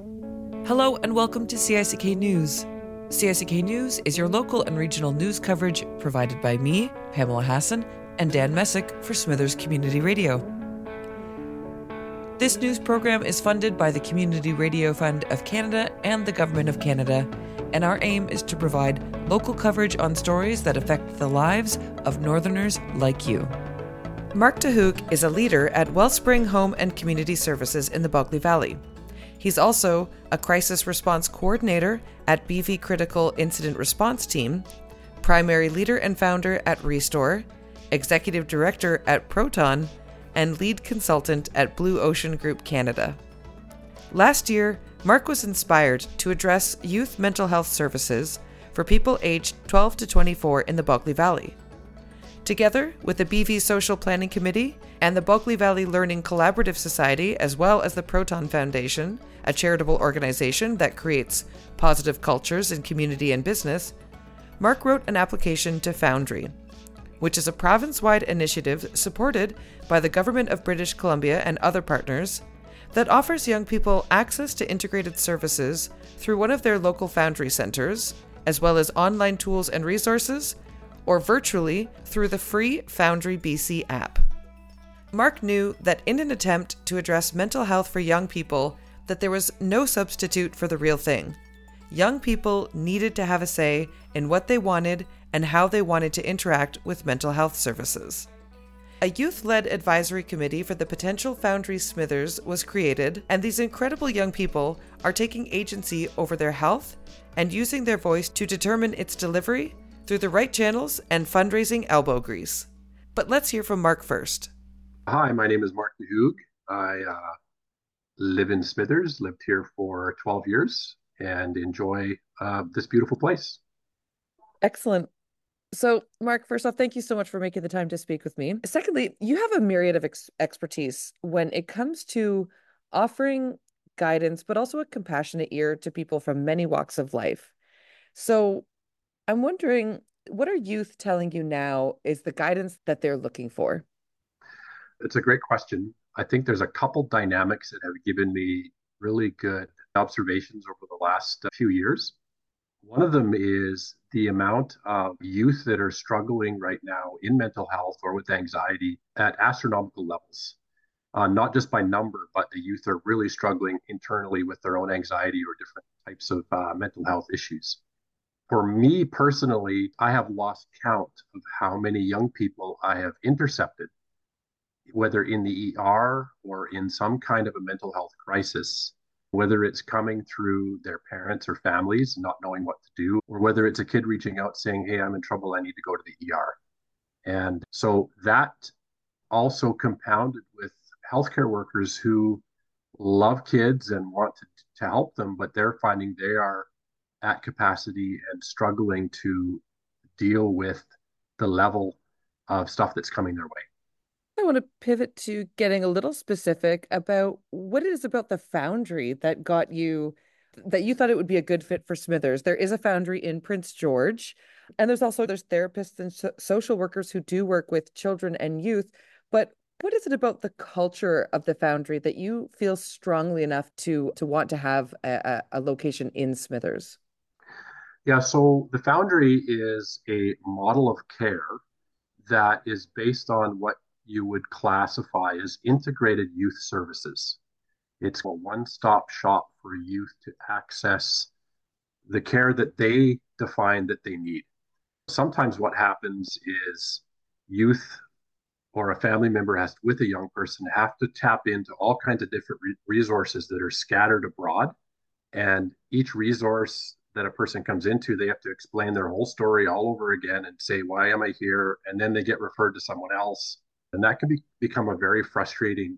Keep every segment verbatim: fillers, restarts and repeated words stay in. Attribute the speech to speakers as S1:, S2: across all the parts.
S1: Hello and welcome to C I C K News. C I C K News is your local and regional news coverage provided by me, Pamela Hassan, and Dan Messick for Smithers Community Radio. This news program is funded by the Community Radio Fund of Canada and the Government of Canada, and our aim is to provide local coverage on stories that affect the lives of Northerners like you. Mark Tahoog is a leader at Wellspring Home and Community Services in the Bulkley Valley. He's also a crisis response coordinator at B V Critical Incident Response Team, primary leader and founder at Restore, executive director at Proton, and lead consultant at Blue Ocean Group Canada. Last year, Mark was inspired to address youth mental health services for people aged twelve to twenty-four in the Bulkley Valley. Together with the B V Social Planning Committee and the Bulkley Valley Learning Collaborative Society, as well as the Proton Foundation, a charitable organization that creates positive cultures in community and business, Mark wrote an application to Foundry, which is a province-wide initiative supported by the Government of British Columbia and other partners that offers young people access to integrated services through one of their local Foundry centers, as well as online tools and resources, or virtually through the free Foundry B C app. Mark knew that in an attempt to address mental health for young people, that there was no substitute for the real thing. Young people needed to have a say in what they wanted and how they wanted to interact with mental health services. A youth-led advisory committee for the potential Foundry Smithers was created, and these incredible young people are taking agency over their health and using their voice to determine its delivery through the right channels and fundraising elbow grease. But let's hear from Mark first.
S2: Hi, my name is Mark Tahoog. I uh, live in Smithers, lived here for twelve years, and enjoy uh, this beautiful place.
S1: Excellent. So, Mark, first off, thank you so much for making the time to speak with me. Secondly, you have a myriad of ex- expertise when it comes to offering guidance, but also a compassionate ear to people from many walks of life. So, I'm wondering, what are youth telling you now is the guidance that they're looking for?
S2: It's a great question. I think there's a couple dynamics that have given me really good observations over the last few years. One of them is the amount of youth that are struggling right now in mental health or with anxiety at astronomical levels. Uh, not just by number, but the youth are really struggling internally with their own anxiety or different types of uh, mental health issues. For me personally, I have lost count of how many young people I have intercepted, whether in the E R or in some kind of a mental health crisis, whether it's coming through their parents or families not knowing what to do, or whether it's a kid reaching out saying, "Hey, I'm in trouble, I need to go to the E R." And so that also compounded with healthcare workers who love kids and want to, to help them, but they're finding they are at capacity and struggling to deal with the level of stuff that's coming their way.
S1: I want to pivot to getting a little specific about what it is about the Foundry that got you, that you thought it would be a good fit for Smithers. There is a Foundry in Prince George, and there's also there's therapists and so social workers who do work with children and youth. But what is it about the culture of the Foundry that you feel strongly enough to to want to have a, a, a location in Smithers?
S2: Yeah, so the Foundry is a model of care that is based on what you would classify as integrated youth services. It's a one stop shop for youth to access the care that they define that they need. Sometimes what happens is youth or a family member has, with a young person, have to tap into all kinds of different re- resources that are scattered abroad. And each resource that a person comes into, they have to explain their whole story all over again and say, "Why am I here?" And then they get referred to someone else. And that can be, become a very frustrating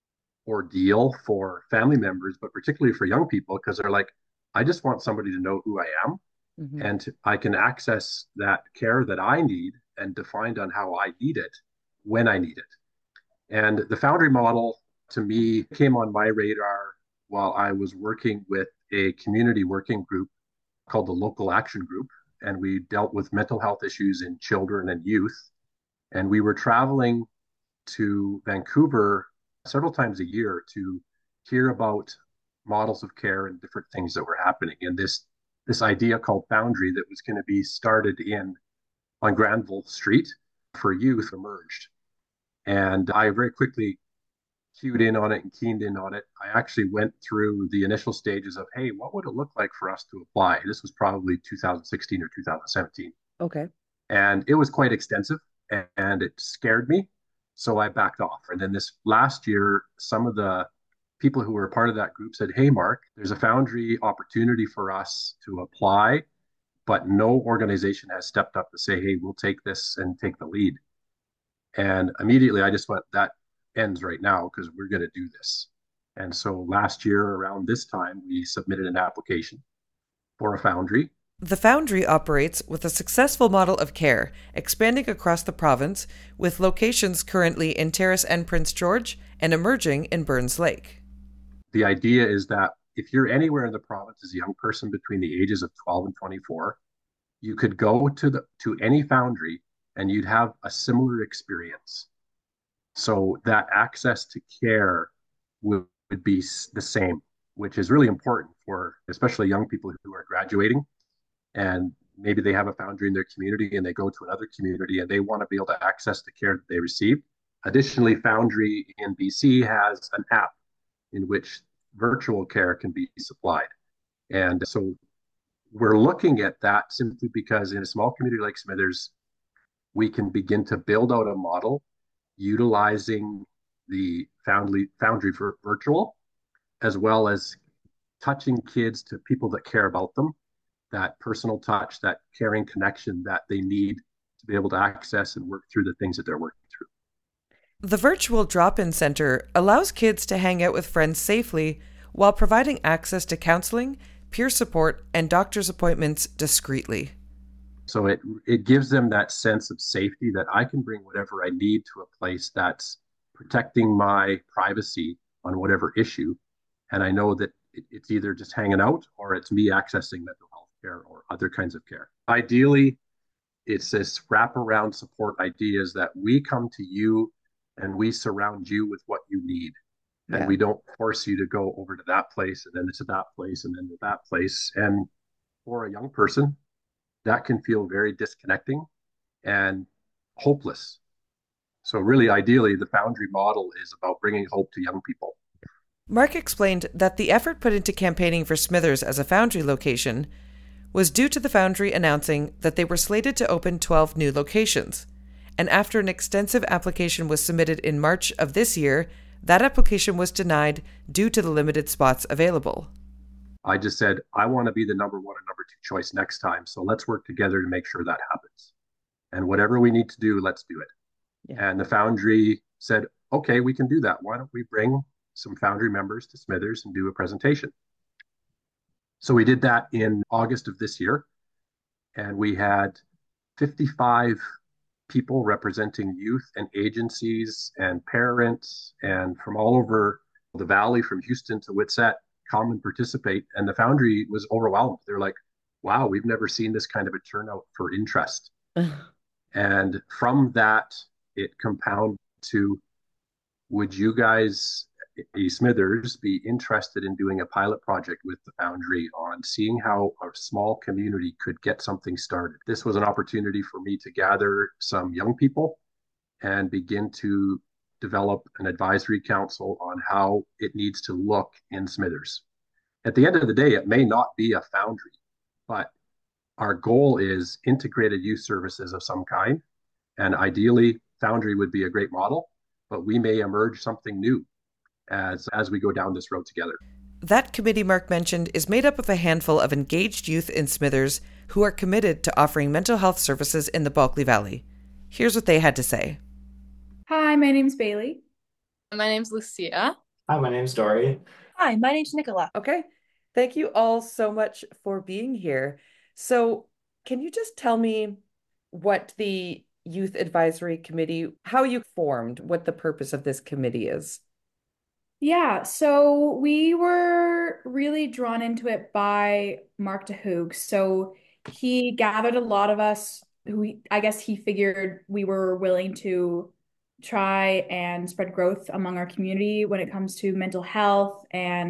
S2: ordeal for family members, but particularly for young people, because they're like, "I just want somebody to know who I am,
S1: Hmm.
S2: and I can access that care that I need and defined on how I need it when I need it." And the Foundry model to me came on my radar while I was working with a community working group called the Local Action Group. And we dealt with mental health issues in children and youth. And we were traveling to Vancouver several times a year to hear about models of care and different things that were happening. And this this idea called Foundry that was going to be started in on Granville Street for youth emerged. And I very quickly cued in on it and keened in on it. I actually went through the initial stages of, hey, what would it look like for us to apply? This was probably two thousand sixteen or two thousand seventeen.
S1: Okay.
S2: And it was quite extensive and it scared me. So I backed off. And then this last year, some of the people who were part of that group said, hey, Mark, there's a Foundry opportunity for us to apply, but no organization has stepped up to say, hey, we'll take this and take the lead. And immediately I just went, that ends right now because we're going to do this. And so last year around this time, we submitted an application for a Foundry.
S1: The Foundry operates with a successful model of care, expanding across the province, with locations currently in Terrace and Prince George and emerging in Burns Lake.
S2: The idea is that if you're anywhere in the province as a young person between the ages of twelve and twenty-four, you could go to the to any Foundry and you'd have a similar experience. So that access to care would, would be the same, which is really important for especially young people who are graduating and maybe they have a Foundry in their community and they go to another community and they want to be able to access the care that they receive. Additionally, Foundry in B C has an app in which virtual care can be supplied. And so we're looking at that simply because in a small community like Smithers, we can begin to build out a model utilizing the Foundry, Foundry for virtual, as well as touching kids to people that care about them, that personal touch, that caring connection that they need to be able to access and work through the things that they're working through.
S1: The virtual drop-in center allows kids to hang out with friends safely while providing access to counseling, peer support, and doctor's appointments discreetly.
S2: So it it gives them that sense of safety that I can bring whatever I need to a place that's protecting my privacy on whatever issue. And I know that it, it's either just hanging out or it's me accessing mental health care or other kinds of care. Ideally, it's this wraparound support ideas that we come to you and we surround you with what you need. Yeah. And we don't force you to go over to that place and then to that place and then to that place. And for a young person, that can feel very disconnecting and hopeless. So really, ideally, the Foundry model is about bringing hope to young people.
S1: Mark explained that the effort put into campaigning for Smithers as a Foundry location was due to the Foundry announcing that they were slated to open twelve new locations. And after an extensive application was submitted in March of this year, that application was denied due to the limited spots available.
S2: I just said, I want to be the number one and number two choice next time. So let's work together to make sure that happens. And whatever we need to do, let's do it. Yeah. And the Foundry said, okay, we can do that. Why don't we bring some Foundry members to Smithers and do a presentation? So we did that in August of this year. And we had fifty-five people representing youth and agencies and parents and from all over the valley, from Houston to Whitsett, come and participate. And the Foundry was overwhelmed. They're like, wow, we've never seen this kind of a turnout for interest. And from that, it compounded to, would you guys, Smithers, be interested in doing a pilot project with the Foundry on seeing how a small community could get something started? This was an opportunity for me to gather some young people and begin to develop an advisory council on how it needs to look in Smithers. At the end of the day, it may not be a Foundry, but our goal is integrated youth services of some kind. And ideally, Foundry would be a great model, but we may emerge something new as, as we go down this road together.
S1: That committee Mark mentioned is made up of a handful of engaged youth in Smithers who are committed to offering mental health services in the Bulkley Valley. Here's what they had to say.
S3: Hi, my name's Bailey.
S4: My name's Lucia.
S5: Hi, my name's Dory.
S6: Hi, my name's Nicola.
S1: Okay. Thank you all so much for being here. So can you just tell me what the Youth Advisory Committee, how you formed, what the purpose of this committee is?
S3: Yeah, so we were really drawn into it by Mark DeHoog. So he gathered a lot of us who he, I guess he figured we were willing to try and spread growth among our community when it comes to mental health and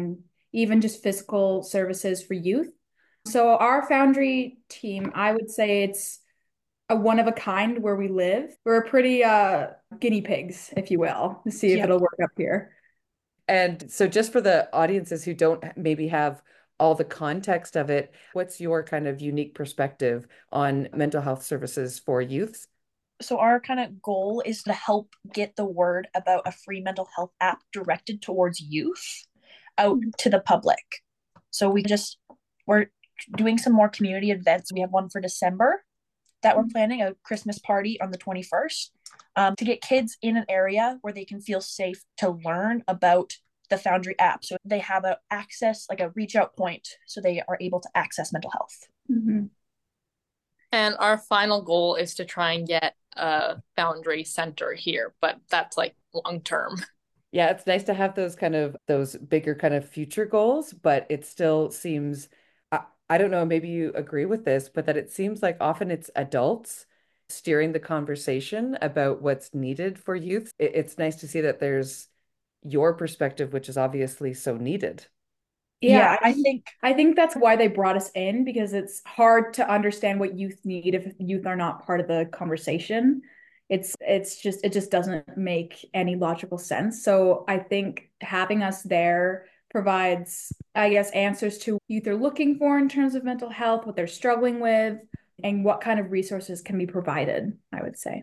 S3: even just physical services for youth. So our Foundry team, I would say it's a one of a kind where we live. We're pretty uh guinea pigs, if you will, to see if
S5: Yeah.
S3: it'll work up here.
S1: And so, just for the audiences who don't maybe have all the context of it, what's your kind of unique perspective on mental health services for youths?
S5: So our kind of goal is to help get the word about a free mental health app directed towards youth out to the public. So we just we're doing some more community events. We have one for December that we're planning, a Christmas party on the twenty-first, um, to get kids in an area where they can feel safe to learn about the Foundry app. So they have a access, like a reach out point, so they are able to access mental health.
S3: Mm-hmm.
S4: And our final goal is to try and get a Foundry center here, but that's like long term.
S1: Yeah, it's nice to have those kind of those bigger kind of future goals, but it still seems, I, I don't know, maybe you agree with this, but that it seems like often it's adults steering the conversation about what's needed for youth. It, it's nice to see that there's your perspective, which is obviously so needed.
S3: Yeah,
S5: Yeah,
S3: I
S5: I think
S3: I think that's why they brought us in because it's hard to understand what youth need if youth are not part of the conversation. It's it's just it just doesn't make any logical sense. So I think having us there provides, I guess, answers to what youth are looking for in terms of mental health, what they're struggling with, and what kind of resources can be provided, I would say.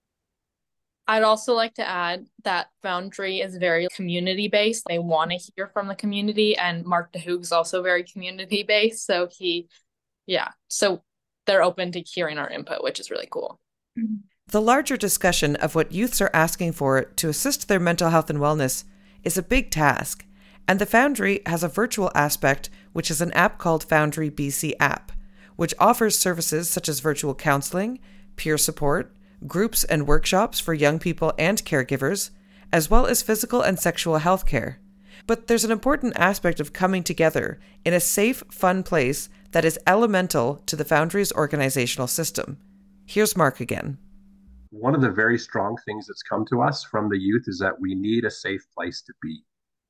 S4: I'd also like to add that Foundry is very community based. They want to hear from the community, and Mark DeHoog's also very community based. So he, yeah, so they're open to hearing our input, which is really cool.
S1: The larger discussion of what youths are asking for to assist their mental health and wellness is a big task, and the Foundry has a virtual aspect, which is an app called Foundry B C App, which offers services such as virtual counseling, peer support, groups and workshops for young people and caregivers, as well as physical and sexual health care. But there's an important aspect of coming together in a safe, fun place that is elemental to the Foundry's organizational system. Here's Mark again.
S2: One of the very strong things that's come to us from the youth is that we need a safe place to be.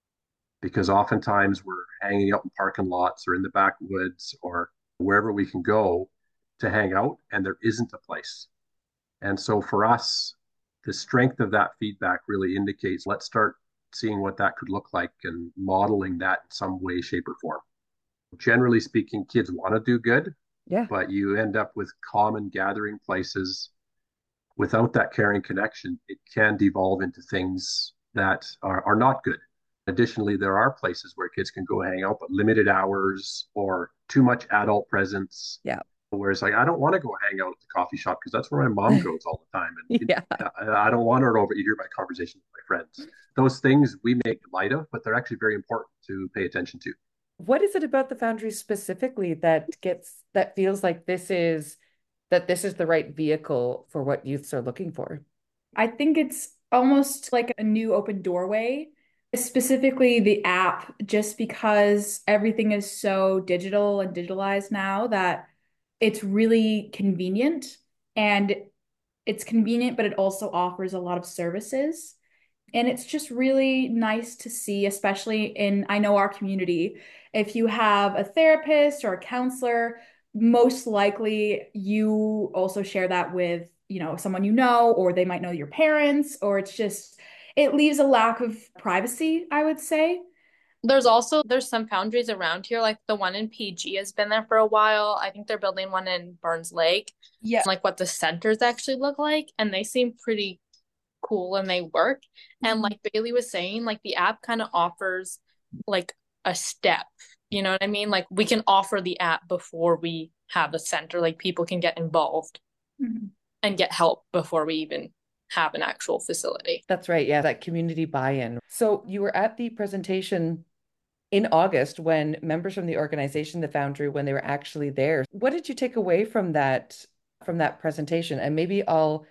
S2: Because oftentimes we're hanging out in parking lots or in the backwoods or wherever we can go to hang out, and there isn't a place. And so for us, the strength of that feedback really indicates let's start seeing what that could look like and modeling that in some way, shape, or form. Generally speaking, kids want to do good,
S1: Yeah.
S2: but you end up with common gathering places. Without that caring connection, it can devolve into things that are, are not good. Additionally, there are places where kids can go hang out, but limited hours or too much adult presence.
S1: Yeah.
S2: Whereas, like, I don't want to go hang out at the coffee shop because that's where my mom goes all the time. And
S1: Yeah.
S2: I, I don't want her to overhear my conversations with my friends. Those things we make light of, but they're actually very important to pay attention to.
S1: What is it about the Foundry specifically that gets that feels like this is that this is the right vehicle for what youths are looking for?
S3: I think it's almost like a new open doorway, specifically the app, just because everything is so digital and digitalized now that it's really convenient. And it's convenient, but it also offers a lot of services. And it's just really nice to see, especially in, I know our community, if you have a therapist or a counselor, most likely you also share that with, you know, someone you know, or they might know your parents, or it's just, it leaves a lack of privacy, I would say.
S4: There's also there's some Foundries around here, like the one in P G has been there for a while. I think they're building one in Burns Lake.
S5: yeah,
S4: Like what the centers actually look like, and they seem pretty cool and they work. And like Bailey was saying, like the app kind of offers like a step. You know what I mean? Like we can offer the app before we have a center. Like people can get involved
S3: Mm-hmm.
S4: and get help before we even have an actual facility.
S1: That's right. Yeah, that community buy-in. So you were at the presentation in August when members from the organization, the Foundry, when they were actually there. What did you take away from that from that presentation? And maybe I'll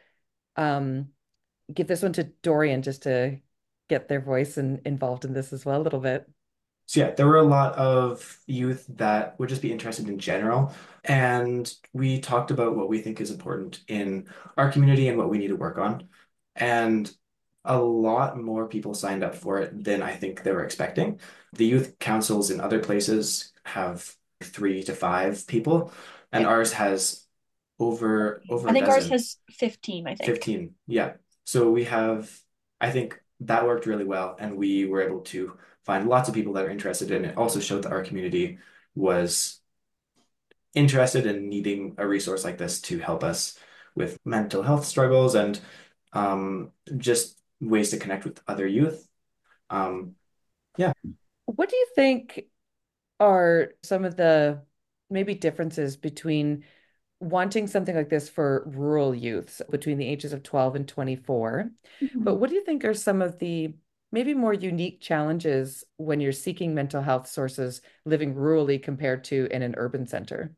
S1: um, give this one to Dorian just to get their voice and involved in this as well a little bit.
S6: So yeah, there were a lot of youth that would just be interested in general. And we talked about what we think is important in our community and what we need to work on. And a lot more people signed up for it than I think they were expecting. The youth councils in other places have three to five people, and
S1: Okay.
S6: ours has over over
S5: I
S6: a
S5: think ours
S6: dozen.
S5: has fifteen, I think.
S6: fifteen. Yeah. So we have, I think that worked really well, and we were able to find lots of people that are interested in it. Also showed that our community was interested in needing a resource like this to help us with mental health struggles and um, just ways to connect with other youth. Um, yeah.
S1: What do you think are some of the maybe differences between wanting something like this for rural youths between the ages of twelve and twenty-four? But
S3: Mhm.
S1: what do you think are some of the maybe more unique challenges when you're seeking mental health sources living rurally compared to in an urban center?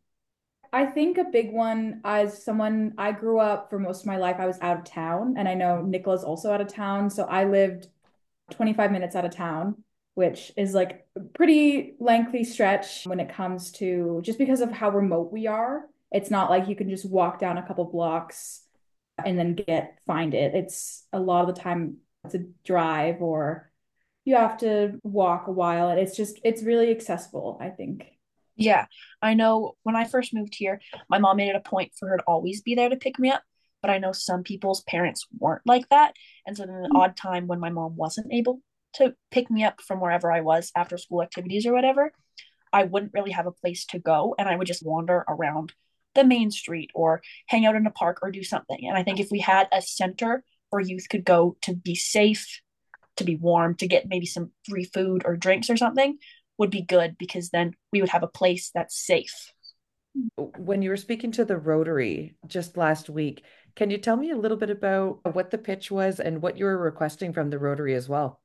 S3: I think a big one, as someone, I grew up for most of my life, I was out of town, and I know Nicola's also out of town. So I lived twenty-five minutes out of town, which is like a pretty lengthy stretch when it comes to just because of how remote we are. It's not like you can just walk down a couple blocks and then get find it. It's a lot of the time it's a drive or you have to walk a while. And it's just it's really accessible, I think.
S5: Yeah, I know when I first moved here, my mom made it a point for her to always be there to pick me up. But I know some people's parents weren't like that. And so then the odd time when my mom wasn't able to pick me up from wherever I was after school activities or whatever, I wouldn't really have a place to go. And I would just wander around the main street or hang out in a park or do something. And I think if we had a center where youth could go to be safe, to be warm, to get maybe some free food or drinks or something, would be good because then we would have a place that's safe.
S1: When you were speaking to the Rotary just last week, can you tell me a little bit about what the pitch was and what you were requesting from the Rotary as well?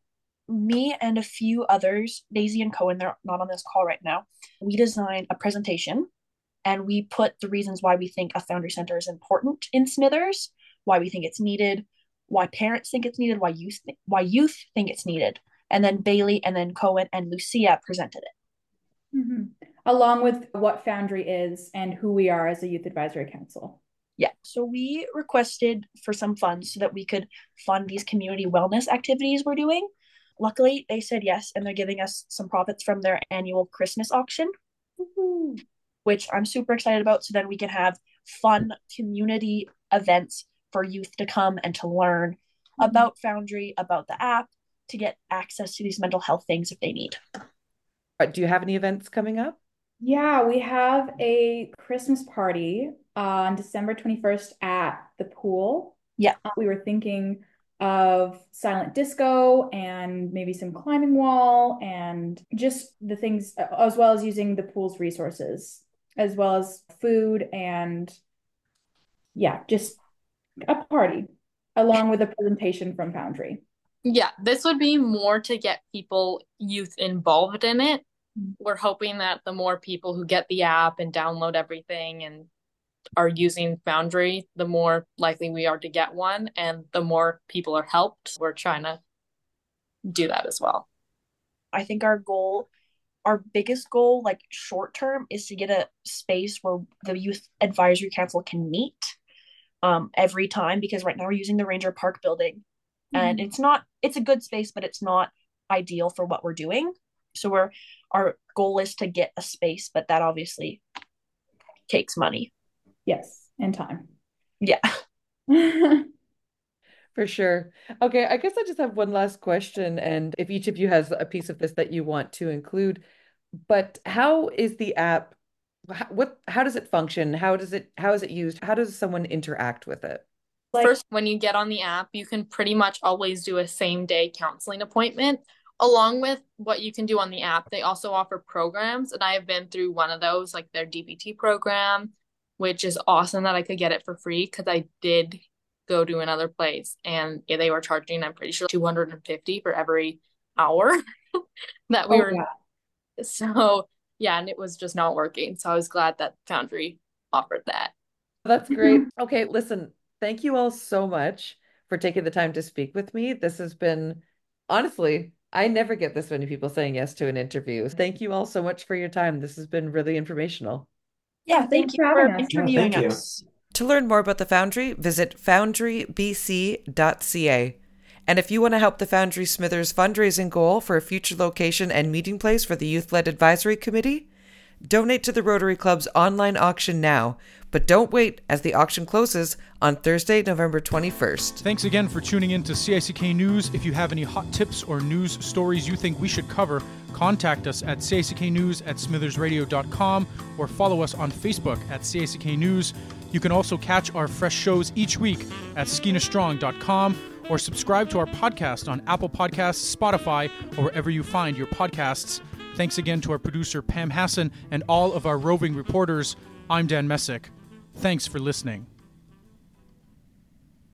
S5: Me and a few others, Daisy and Cohen, they're not on this call right now. We designed a presentation and we put the reasons why we think a Foundry Center is important in Smithers, why we think it's needed, why parents think it's needed, why youth th- why youth think it's needed. And then Bailey and then Cohen and Lucia presented it.
S3: Mhm. Along with what Foundry is and who we are as a youth advisory council.
S5: Yeah. So we requested for some funds so that we could fund these community wellness activities we're doing. Luckily, they said yes, and they're giving us some profits from their annual Christmas auction,
S3: Woohoo.
S5: which I'm super excited about. So then we can have fun community events for youth to come and to learn about Foundry, about the app, to get access to these mental health things if they need.
S1: Uh, Do you have any events coming up?
S3: Yeah, we have a Christmas party on December twenty-first at the pool.
S5: Yeah.
S3: Uh, we were thinking of silent disco and maybe some climbing wall and just the things, uh, as well as using the pool's resources, as well as food and yeah, just a party along with a presentation from Foundry.
S4: Yeah, this would be more to get people, youth involved in it. We're hoping that the more people who get the app and download everything and are using Foundry, the more likely we are to get one, and the more people are helped. We're trying to do that as well.
S5: I think our goal, our biggest goal, like short term, is to get a space where the Youth Advisory Council can meet um, every time because right now we're using the Ranger Park building and
S3: Mhm.
S5: it's not, it's a good space, but it's not ideal for what we're doing. So we're, our goal is to get a space, but that obviously takes money.
S3: Yes, and time.
S5: Yeah.
S1: For sure. Okay, I guess I just have one last question, and if each of you has a piece of this that you want to include, but how is the app, h- what, how does it function? How does it, how is it used? How does someone interact with it?
S3: Like,
S4: First, when you get on the app, you can pretty much always do a same day counseling appointment. Along with what you can do on the app, they also offer programs, and I have been through one of those, like their D B T program, which is awesome that I could get it for free because I did go to another place and yeah, they were charging, I'm pretty sure, two hundred fifty for every hour that we
S3: oh
S4: were.
S3: yeah.
S4: So yeah, and it was just not working. So I was glad that Foundry offered that.
S1: That's great. Okay, listen, thank you all so much for taking the time to speak with me. This has been, honestly, I never get this many people saying yes to an interview. Thank you all so much for your time. This has been really informational.
S5: Yeah.
S3: Yeah,
S5: Thank
S3: thanks
S5: you
S3: for
S5: for
S3: having us.
S6: Yeah,
S5: interviewing
S6: thank you.
S5: us.
S1: To learn more about the Foundry, visit foundry b c dot c a. And if you want to help the Foundry Smithers fundraising goal for a future location and meeting place for the Youth-Led Advisory Committee, donate to the Rotary Club's online auction now, but don't wait as the auction closes on Thursday, November twenty-first.
S7: Thanks again for tuning in to C I C K News. If you have any hot tips or news stories you think we should cover, contact us at C I C K News at smithers radio dot com or follow us on Facebook at C I C K News. You can also catch our fresh shows each week at skeena strong dot com or subscribe to our podcast on Apple Podcasts, Spotify, or wherever you find your podcasts. Thanks again to our producer, Pam Hassan, and all of our roving reporters. I'm Dan Messick. Thanks for listening.